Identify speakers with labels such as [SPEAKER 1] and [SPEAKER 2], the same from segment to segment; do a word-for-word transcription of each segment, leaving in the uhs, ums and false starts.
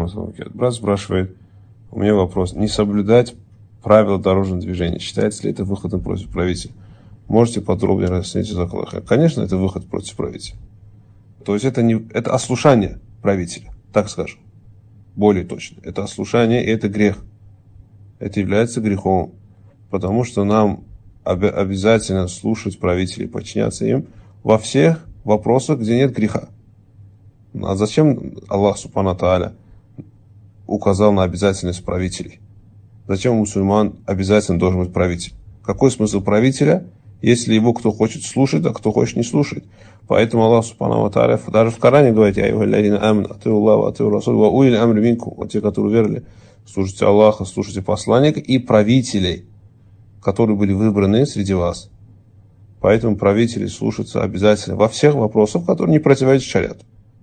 [SPEAKER 1] Брат спрашивает, у меня вопрос, не соблюдать правила дорожного движения, считается ли это выходом против правителя? Можете подробнее разъяснить за Аллаха? Конечно, это выход против правителя. То есть это, не, это ослушание правителя, так скажем. Более точно. Это ослушание, и это грех. Это является грехом. Потому что нам об, обязательно слушать правителей, подчиняться им во всех вопросах, где нет греха. А зачем Аллах Субхану ва Тааля указал на обязательность правителей? Зачем у мусульман обязательно должен быть правитель? Какой смысл правителя, если его кто хочет слушать, а кто хочет не слушать? Поэтому Аллах Субхану ва Тааля даже в Коране говорит: «Я юхаллазина аману, атиу Аллаха ва атиу расуля ва улил амри минкум». Вот те, которые уверовали, слушайте Аллаха, слушайте посланника и правителей, которые были выбраны среди вас. Поэтому правители слушаются обязательно во всех вопросах, которые не противоречат шариату.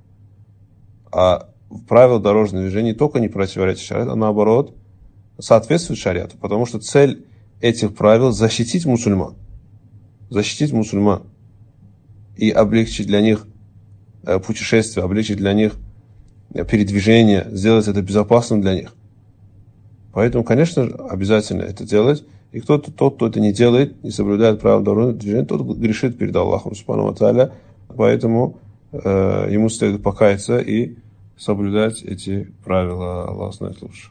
[SPEAKER 1] А правила дорожного движения не только не противоречат шариату, а наоборот соответствуют шариату. Потому что цель этих правил – защитить мусульман. Защитить мусульман. И облегчить для них путешествие, облегчить для них передвижение, сделать это безопасным для них. Поэтому, конечно, обязательно это делать. И кто-то, тот, кто это не делает, не соблюдает правила дорожного движения, тот грешит перед Аллахом Субхану ва Тааля. Поэтому э, ему следует покаяться и соблюдать эти правила. Аллах знает лучше.